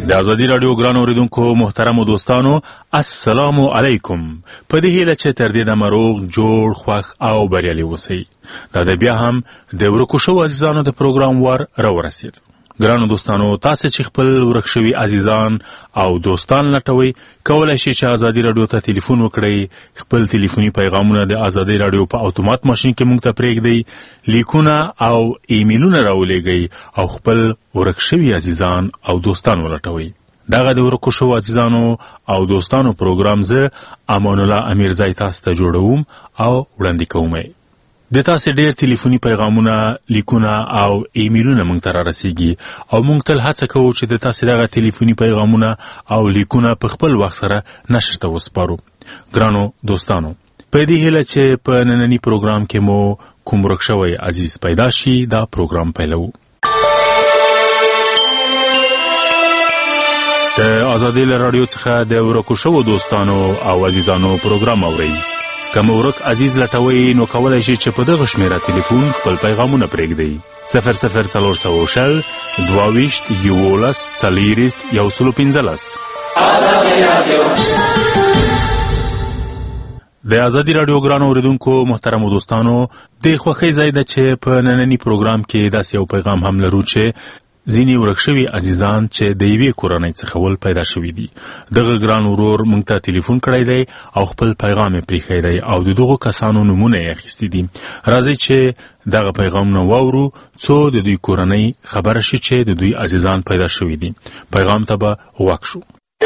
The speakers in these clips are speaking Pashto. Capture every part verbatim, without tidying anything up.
د ازادي رادیو ګران اوریدونکو محترم دوستانو السلام علیکم. په دې هیله چې تر دې دمه روغ جوړ خوښ او بریالي اوسئ. دا د بیا هم د ورکو شوو عزیزانو د پروګرام وار راورسید. ګرانو دوستانو، تاسو چې خپل ورک شوي عزیزان او دوستان لټوي، کولای شئ چې ازادي رادیو ته ټلیفون وکړئ. خپل ټلیفوني پیغامونه د ازادي رادیو په اتومات ماشین کې موږ ته پرېږدئ، لیکونه او ایمیلونه راولېږئ او خپل ورک شوي عزیزان او دوستان ولټوئ. دغه د ورکو شوو عزیزانو او دوستانو پروګرام زه امان الله امیرزی تاسو ته جوړوم او وړاندې کوم. د تاسو ډېر ټلیفوني پیغامونه، لیکونه او ایمیلونه موږ ته رارسیږي او موږ تل هڅه کوو چې د تاسو دغه ټلیفوني پیغامونه او لیکونه په خپل وخت سره نشر ته وسپارو. ګرانو دوستانو، په دې هیله چې په ننني پروګرام کې مو کوم ورک شوی عزیز پیدا شي، دا پروګرام پیلوو. د ازادي رادیو څخه د ورکو شوو دوستانو او عزیزانو پروګرام اورئ. کوم ورک عزیز لټوي نو کولای شي چې په دغه شمیره ټلیفون خپل پیغامونه پرېږدئ. صفر صفر څلور سوه شل دوه ویشت یولس څلېرویشت یو سل پنځلس. ازادي رادیو د ازادي رادیو ګران اوریدونکو محترمو دوستانو، د خوښۍ ځای ده چې په ننني پروګرام کې داسې یو پیغام هم لرو چې ځینې ورک شوي عزیزان چې د یوې کورنۍ څخه ول پیدا شوي دي. دغه ګران ورور موږ ته ټلیفون کړی دی او خپل پیغام یې پرېښی دی او د دغو کسانو نومونه یې اخیستي دي. راځئ چې دغه پیغامونه واورو څو د دوی کورنۍ خبره شي چې د دوی عزیزان پیدا شوي دي. پیغام ته به غوږ شو.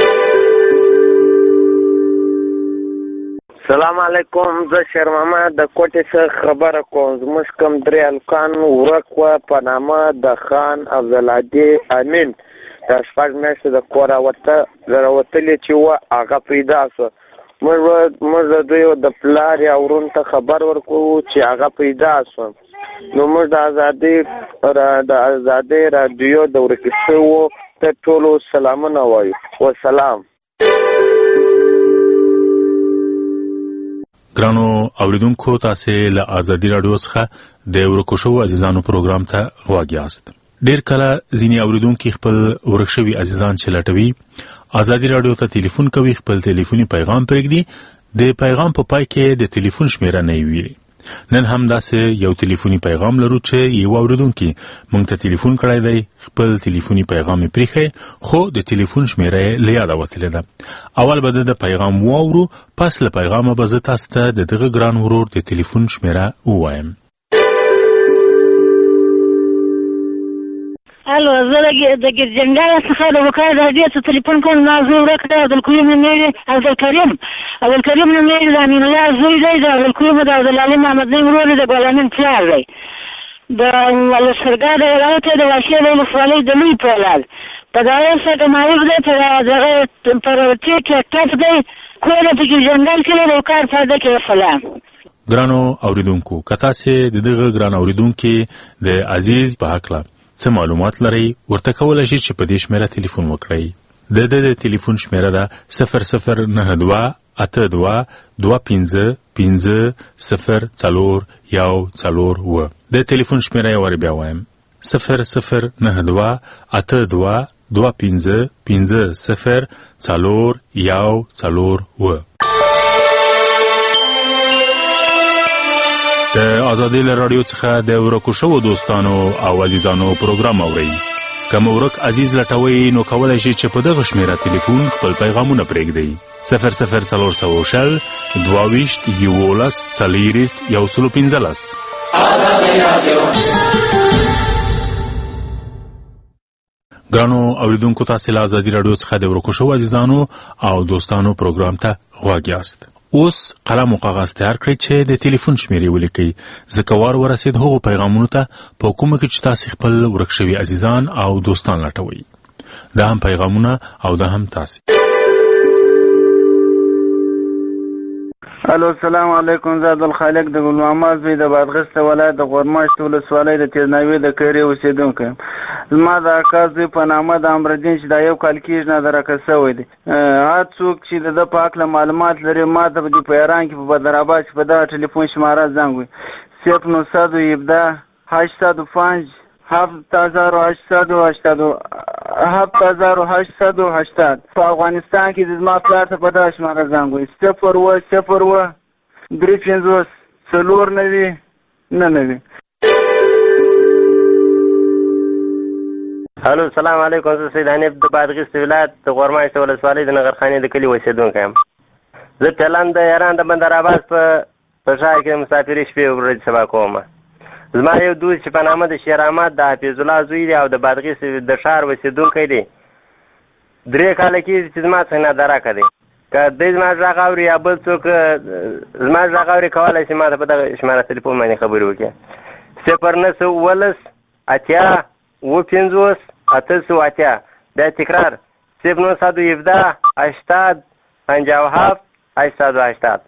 سلام علیکم، زه شرمامه د کوټې څخه خبره کوم. زموږ کوم درې هلکان ورک وه په نامه د خان افضلعادي امین. د شپږ میاشتې د کوره راوتلې چې وه هغه پیدا شوه. موږ د دوی د پلار یا ورون ته خبر ورکوو چې هغه پیدا شوه. نو موږ د ازادي د ازادي رادیو د ورک شوو ته ټولو سلامونه وایو. وسلام. ګرانو اوریدونکو، تاسو له ازادي رادیو څخه د ورکو شوو عزیزانو پروګرام ته غوږ یاست. ډېر کله ځینې اوریدونکي خپل ورک شوي عزیزان چې لټوي ازادي رادیو ته ټلیفون کوي، خپل ټلیفوني پیغام پرېږدي. د پیغام په پای کې د ټلیفون شمیره نه ویلي. نن هم داسې یو ټلیفوني پیغام لرو چې یو اوریدونکي موږ ته ټلیفون کړی دی، خپل ټلیفوني پیغام یې پرېښی خو د ټلیفون شمیره یې له یاده وتلې ده. اول به د پیغام واورو، پس له پیغامه به زه تاسو ته د دغه ګران ورور د ټلیفون شمیره ووایم. الو، زه د ګرجنډای څخه د وکالت رادیو ته ټلیفون کوم. ما زه ورک دی عبدالکریم نومېږي. عبدالکریم عبدالکریم نومېږي. د امین الله زوی دی. د عبدالکریم د عبدالعلي محمد نعیم ورور دی. د ګل امین پلار دی. د لښکرګاه د ولایت د واشې د ولسوالۍ د لوی په اولاد په دغه سره معروف دی. په دغه پروتي کې ټپ دی. کور یې په ګرجنډای کې دی. د وکار پرده کې. وسلام. ګرانو اوریدونکو، که تاسې د دغه ګران اوریدونکي د عزیز په هکله څه معلومات لرئ، ورته کولی شئ چې په دې شمیره ټلیفون وکړئ. د ده د ټلیفون شمیره ده صفر صفر نهه دوه اته دوه دوه پنځه پنځه صفر څلور یو څلور اووه. د ټلیفون شمیره یې ور بیا وایم: صفر صفر نهه دوه اته دوه دوه پنځه پنځه صفر څلور یو څلور اووه. د ازادي رادیو څخه د ورکو شوو دوستانو او عزیزانو پروګرام اورئ. کوم ورک عزیز لټوي نو کولای شي چې په دغه شمیره ټلیفون خپل پیغامونه پرېږدئ. صفر صفر څلور سوه شل دوه ویشت یولس څلېرویشت یو سل پنځلس. ازادي رادیو. ګرانو اوریدونکو، تاسو له ازادي رادیو څخه د ورکو شوو عزیزانو او دوستانو پروګرام ته غوږ یاست. اوس قلم او کاغذ تیار کړئ چې د ټلیفون شمیرې ولیکئ. ځکه وار ورسید هغو پیغامونو ته په کومه کې چې تاسې خپل ورک شوي عزیزان او دوستان لټوئ. دا هم پیغامونه او دا هم تاسې. الو، السلام علیکم. زه عبدالخالق د ګل محمد زوی د بادغیس ولایت د غورماشت ولسوالۍ د تیزناوي د کیرې اوسېدونکی یم. زما د اکا زوی په نامه د امرالدین چې دا یو کال کېږي نه درکه شوی دی. هر څوک چې د ده په هکله معلومات لري ما ته په دې په ایران کې په بدرآباد کې په دغه ټلیفون شماره زنګ وي: صفر نهصد و هفده هشتصد و پنج هفت هزار و هشتصد و هشتاد و هفت هزار و هشتصد و هشتاد. په افغانستان کې د زما پلار ته په دغه شماره زنګ وایي صفر اوه صفر اوه درې پنځوس څلور نوي نه نوي. الو السلام علیکم. زه سید حنیف د بادغیس ولایت د غورماشت ولسوالۍ د نغرخانې د کلي اوسېدونکی یم. زه پلان د ایران د بندر عباس په په ښار کې د مسافرۍ شپې ورځې سبا کوم. زما یو دوست چې په نامه د شیر احمد د حفیظ الله زوی دی او د بادغیس د ښار اوسېدونکی دی. درې کاله کېږي چې زما څخه نادرکه دی. که دی زما غږ اوري یا بل څوک زما غږ اوري کولی شي ما ته په دغه شماره تلیفون باندې خبرې وکړي. صفر نه سوه اوولس اتیا اوه پنځوس اته سوه اتیا. بیا تکرار صفر نه صد و هفده هشتاد پنجاه و هفت هشتصد و هشتاد.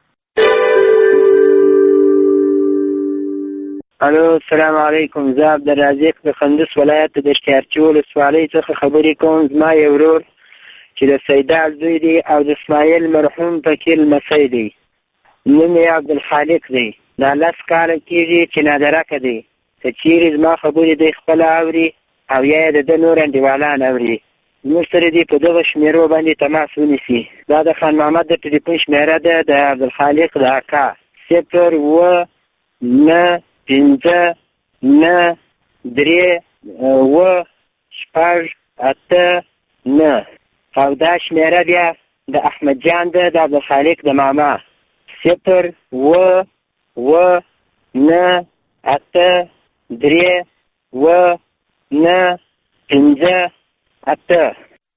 الو السلام علیکم. زه عبدالرزاق د کندز ولایت د اشتیارچي ولسوالۍ څخه خبرې کوم. زما یو ورور چې د سیدال زوی دی او د اسماعیل مرحوم فقیر لمسی دی. نوم یې عبدالخالق دی. دا لس کاله کېږي چې نادرکه دی. که چیرې زما خبرې دی خپله اوري او یا یې د ده نور انډیوالان اوري زموږ سره دې په دغه شمېرو باندې تماس ونیسي. دا د خان محمد د ټلیفون شمېره ده د عبدالخالق د اکا صفر اوه نه پنځه نه درې اوه شپږ اته نه. او دا شمېره بیا د احمد جان ده د عبدالخالق د ماما صفر اوه اوه نه اته درې اوه نه پنځه اته.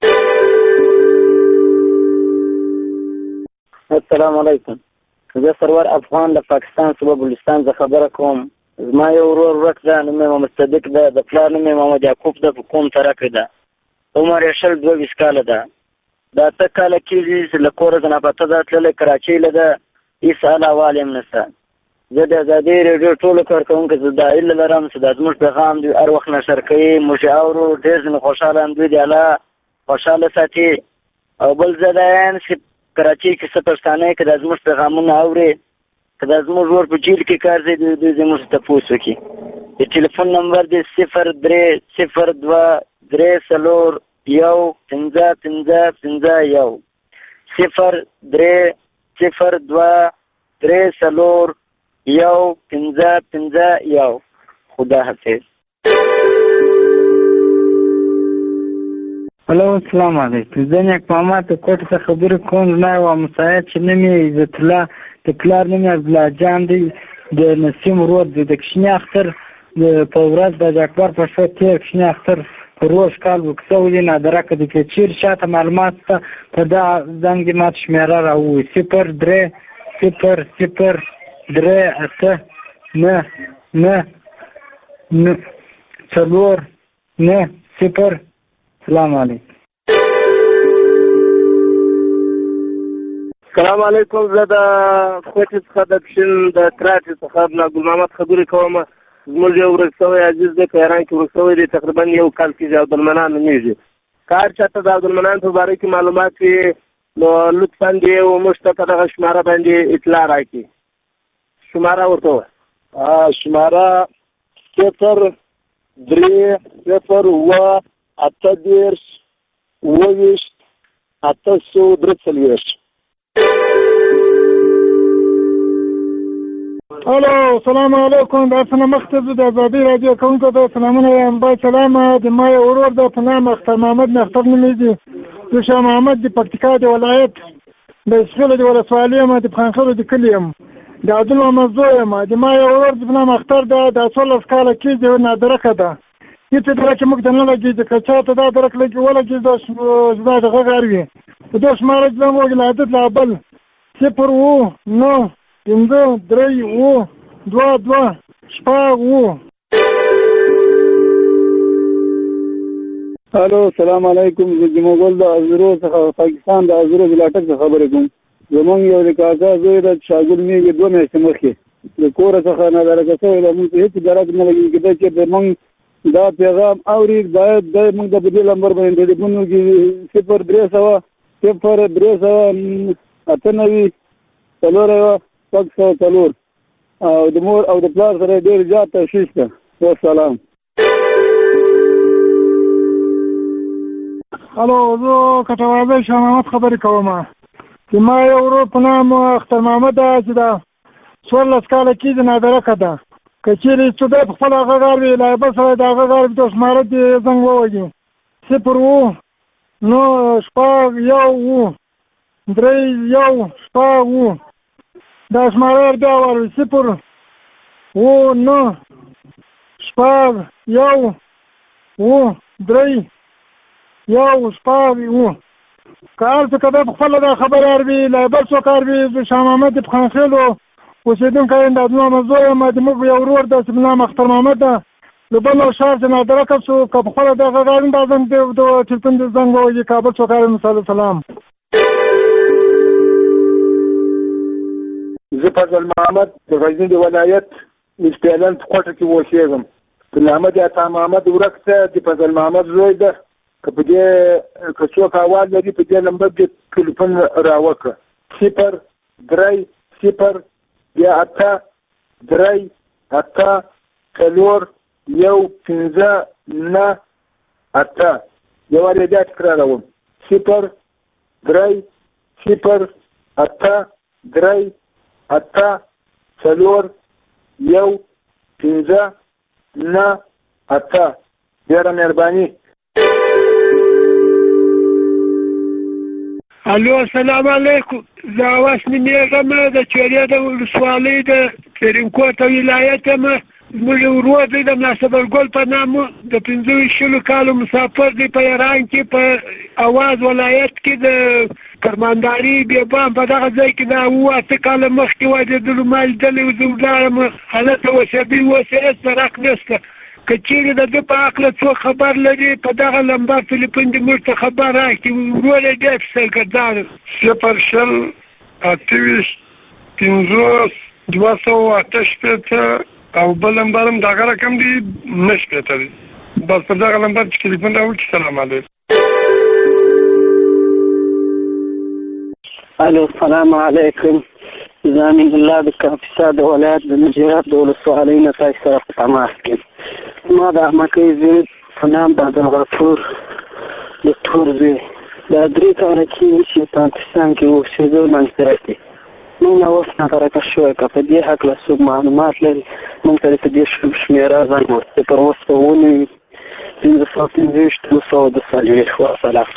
السلام علیکم. زه سرور افغان د پاکستان صوبه بلوچستان څخه خبره کوم. زما یو ورور ورک ده، نوم یې محمد صدیق ده، د پلار نوم یې محمد یعقوب ده، په کوم ترکه ده، عمر یې شل دوه ویشت کاله ده. دا اته کاله کېږي چې له کوره د ناپته ده تللی کراچۍ له ده هېڅ حال احوال هم نشته. زه د ازادۍ راډیو ټولو کارکوونکو زه دا هیله لرم چې دا زموږ پیغام دوی هر وخت نشر کوي، موږ یې اورو، ډېر ځینې خوشحاله هم دوی د الله خوشحاله ساتي. او بل زه دا یم چې کراچۍ کې څه پښتانه که دا زموږ پیغامونه اوري، که دا زموږ ورور په جیل کې کار ځای دوی زموږ تپوس وکړي. د ټلیفون نمبر دی صفر درې صفر دوه درې څلور یو پنځه پنځه پنځه یو صفر درې صفر دوه درې څلور یو پنځه پنځه یو. خدا حافظ. هلو السلام علیکم. زه نیک محمد د کوټې څخه خبرې کوم. زما یو همسایه چې نوم یې عزت الله، د پلار نوم یې عبدالله جان دی، د نسیم ورور دی. د کشني اختر په ورځ د حاج اکبر په شپه تېر کشني اختر په روژ کال وکړه ولې نادرکه دی. که چیرې چاته معلومات شته په دا زنګ دې ماته شمېره راووایي صفر درې صفر صفر درې اته نه نه نه څلور نه صفر. السلام علیکم. السلام علیکم. زه د کوټې څخه د پښین د تراټې څخه ګل محمد خبرې کوم. زموږ یو ورک شوی عزیز دی په ایران کې ورک شوی دی، تقریبا یو کال کېږي، عبدالمنان نومېږي. که هر چاته د عبدالمنان په باره کې معلومات وي نو لطفا دې موږ ته په دغه شماره باندې اطلاع راکړي. شماره ورته ووایه. شماره صفر درې صفر اوه اته دېرش اوه ویشت اته سوه درې څلوېښت. الو السلام علیکم. دا څنګه مخته د ازادۍ راډیو کوونکو ته سلامونه وایم. باید سلام د ما یو ورور ده په نام اختر محمد نختر نومېږي. زه شاه محمد د پکتیکا د ولایت د اسخیلو د ولسوالۍ یم، د پخانخیلو د کلي یم، د عبدالمحمد زوی یم. د ما یو ورور په نام اختر ده، دا څوارلس کاله کېږي، نادرکه ده. هېڅ درک موږ ته نه لګېږي. که چا ته دا درک لګي ولګي زما د غږ اروي په دغه شماره کې زموږ ولایت له بل صفر اوه نه پنځه درې اوه دوه دوه شپږ اوه. الو السلام علیکم. زه جمعګل د ازرو څخه پاکستان د ازرو ولایت څخه خبرې کوم. زمونږ یو د کاکا زوی د شاګل میږي دوه میاشتې مخکې د کوره څخه نادرکه شوی ده. موږ ته هېڅ درک نه لګېږي دا چې زمونږ دا پیغام اوري باید د موږ د بدې نمبر باندې ټلیفون وکړي صفر درې سوه صفر درې سوه اته نوي څلور یوه شپږ سوه څلور. او د مور او د پلار سره ډېر زیات تشویش ده. والسلام. الو زه کټوازی شاه محمد خبرې کوم. چې ما یو ورور په نام اختر محمد ده چې دا څوارلس کاله کېږي نادرکه ده. که چېرې چې دی په خپل هغه غار وي لایبه سره د هغه غار د شمارت یې زنګ ووهي صفر اووه نو شپږ یو اووه درې یو شپږ اووه دا شماره بیا واورئ صفر اووه نو شپږ یو اووه درې یو شپږ اووه. که هر څه که دی په خپله دا خبرې اروي لایبه څوک اروي د شاه محمد د پخانخېلو اوسېدونکی یم. د عبدالله زوی یم. د موږ یو ورور ده چې په نام اختر محمد ده. د بل یو ښار چې نادرکه شو که په خپله دغه غاړې دا زنګ د ټلیفون د زنګ ووهي کابل څوک اروي. صلی سلام. زه فضل محمد د غزني د ولایت نسپیلن په کوټه کې اوسېږم. د محمد عطا محمد ورک ته د فضل محمد زوی ده. که په دې که څوک اواز لري په دې نمبر کې ټلیفون راوکړه صفر درې صفر بیا اته درې اته څلور یو پنځه نه اته. یو وارې بیا تکراروم صفر درې صفر اته درې اته څلور یو پنځه نه اته. ډېره مهرباني. الو السلام علیکم. زه اواس نومېږم د چورې د ولسوالۍ د ترینکوټ ولایت یم. زموږ ورور دی د ملاصبرګل په نام د پنځه ویشت شلو کالو مسافر دی په ایران کې په اواز ولایت کې د فرمانداري بیبان په دغه ځای کې دا اووه اته کاله مخکې واجدلو ما لیدلی و. زه ولاړم هلته اوسېدی اوس یې هېڅ فرق نشته. که چېرې د ده په هکله څوک خبر لري په دغه لمبر ټلیفون دې موږ ته خبر راکړي. ورور یې ډېر فسلګردار. صفر شل اته ویشت پنځوس دوه سوه اته شپېته او بل لمبر هم دغه رقم دی نه شپېته دی. بس په دغه لمبر چې ټلیفون راوکړي. سلام علیکم. الو السلام علیکم. زه امین الله د کاپیسا د ولایت د نجراب د ولسوالۍ نه تاسو سره په تماس کې. ما د احمقۍ زوی په نام د عبدالغفور د تور زوی دا درې کاله کېږي چې پاکستان کې اوسېدو منځګړی دی. موږ نه اوس نادرکه شوی. که په دې هکله څوک معلومات لري موږ ته په دې شمېره زنګ وکړي. صفر اووه سوه اووه نوي پنځه سوه پنځه ویشت اووه سوه دوه څلوېښت. وسلام.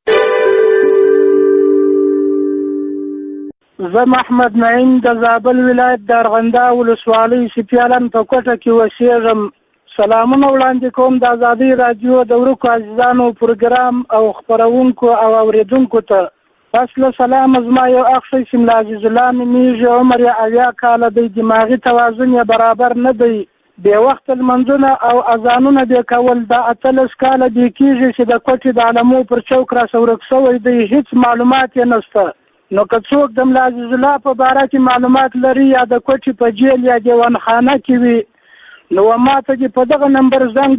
زه محمد نعیم د زابل ولایت د ارغنداو ولسوالۍ سپیالن په کوټه کې اوسېږم. سلامونه وړاندې کوم د ازادۍ راډیو د ورکو عزیزانو پروګرام او خپرونکو او اورېدونکو ته. پس له سلام زما یو اخ شی چې ملا عزیز الله نومېږي. عمر یې اویا کاله دی. دماغي توازن یې برابر نه دی. بې وخته لمنځونه او اذانونه بې کول. دا اتلس کاله بې کېږي چې د کوټې د علمو پر چوک راسه ورک شوی دی. هېڅ معلومات یې نشته. نو که څوک د ملا عزیز الله په باره کې معلومات لري یا د کوټې په جیل یا دیوانخانه کې وي نو ما ته دې په دغه نمبر زنګ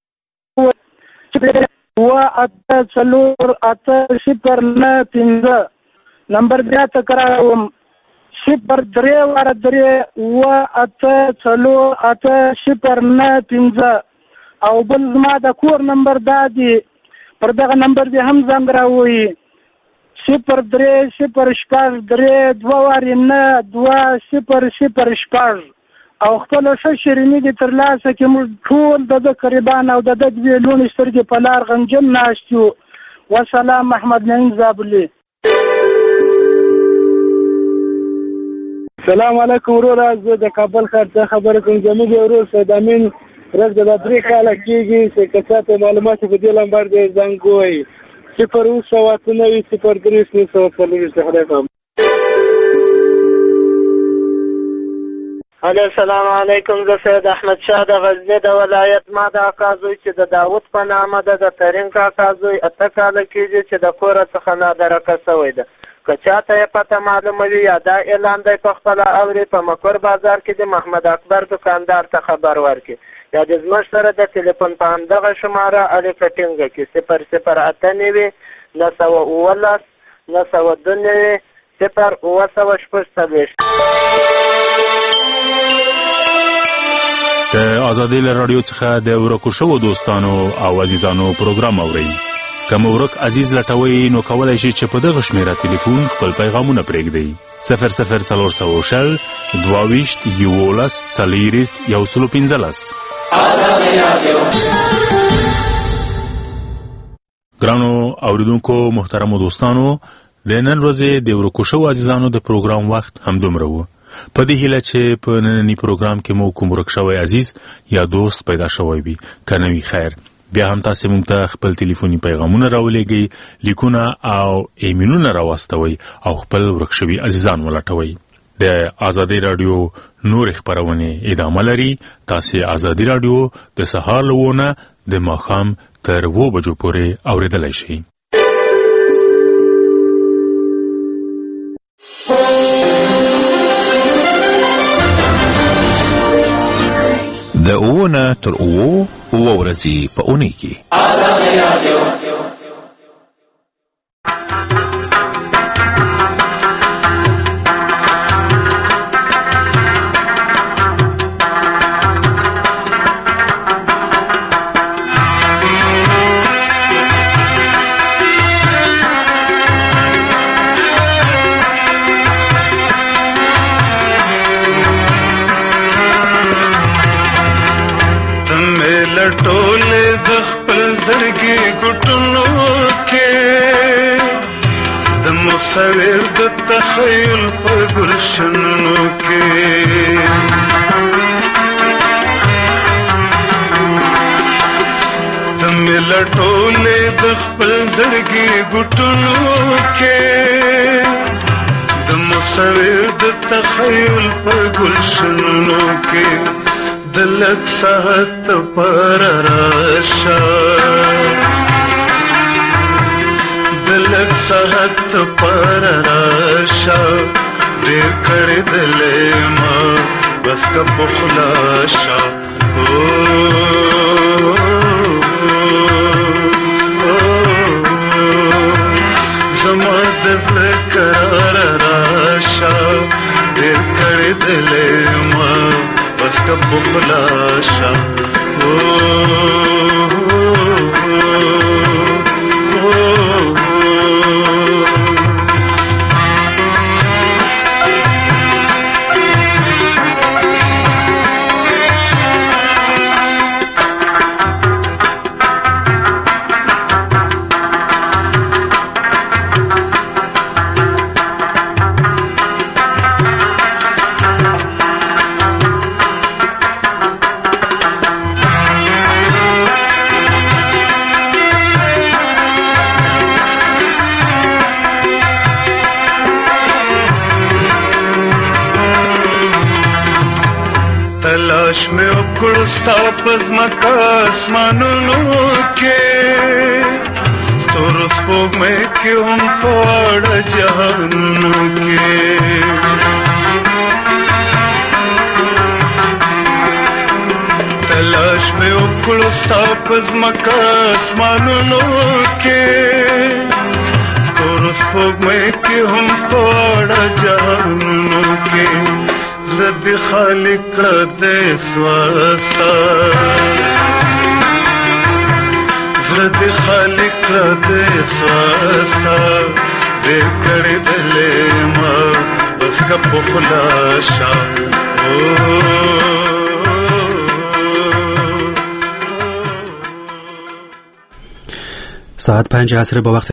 اووه اته څلور اته صفر نه پنځه. نمبر بیا تکراروم صفر درې واره درې اووه اته څلور اته صفر نه پنځه. او بل زما د کور نمبر دا دی پر دغه نمبر دې هم زنګ راووهي صفر درې صفر شپږ درې دوه وارې نه دوه صفر صفر شپږ. او خپله ښه شیریني دې ترلاسه کړي. موږ ټول د ده قریبان او د ده دوې لوڼې سترګې په لار غمجن ناست یو. وسلام. محمد نعیم زابلي. سلام علیکم وروره. زه د کابل ښار څخه خبرې کوم. زموږ یو ورور سید امین ورځ د درې کاله کېږي چې که چاته معلومات په دې لمبر دې زنګ ووهي صفر اووه سوه اته نوي صفر درې نهه سوه څلوېښت. خدای پام. الو السلام علیکم. زه سید احمد شاه د غزني د ولایت. ما د اکا زوی چې د داود په نامه ده د ترین کاکا زوی اته کاله کېږي چې د کوره څخه نادرکه شوی ده. که چاته یې پته معلومه وي یا دا اعلان دی په خپله اوري په مکور بازار کې د محمد اکبر دکاندار ته خبر ورکړي یا د زموږ سره د تلیفون په همدغه شماره اړیکه ټینګه کړي صفر صفر اته نوي نهه سوه اوولس نهه سوه دوه نوي صفر اووه سوه شپږ څلوېښت. د ازادۍ له راډیو څخه د ورکو شوو دوستانو او عزیزانو پروګرام اورئ. که مو ورک عزیز لټوئ نو کولی شئ چې په دغه شمیره تلیفون خپل پیغامونه پرېږدئ. صفر صفر څلور سوه شل دوه ویشت یولس څلېرویشت یو سل پنځلس. ګرانو اوریدونکو محترمو دوستانو، د نن ورځې د ورکو شوو عزیزانو د پروګرام وخت همدومره و. په دې هیله چې په ننني پروګرام کې مو کوم ورک شوی عزیز یا دوست پیدا شوی وي، که نه وي خیر. بیا هم تاسې موږ ته خپل تلیفوني پیغامونه راولېږئ، لیکونه او ایمیلونه راواستوئ او خپل ورک شوي عزیزان ولټوئ. د ازادي راډیو نور خپرونې ادامه لري. تاسې ازادي راډیو د سهار له اووه نه د ماښام تر اووه بجو پورې اورېدلی شئ. د اووه نه تر اووه اووه ورځې په اونۍ کې ازادي راډیو. مصور د تخیل په ګلشنونو کې ته مې لټولې د خپل زړګي ګوټونو کې د مصور د تخیل په ګلشنونو کې د لږ ساعت پر راشه دلک ساعت پر راشا ډېر کړې دلې ما بس کا پخلاشا او زما د فکر راشا ډېر کړې دلې ما بس کا پخلاشا او تلاش میں اکڑ ستا پزمکا اسمانونو کې ستور سپوږمۍ کې هم پاړه جهانونو کې تلاش میں اکڑ ستا پزمکا اسمانونو کې ستور سپوږمۍ کې هم پاړه جهانونو کې زړه دې خالي کړه د سواسا زړه دې خالي کړه د سواسا ډېر کړې دلې ما بس کا پخلاشا ساعت پنج عصر با وقت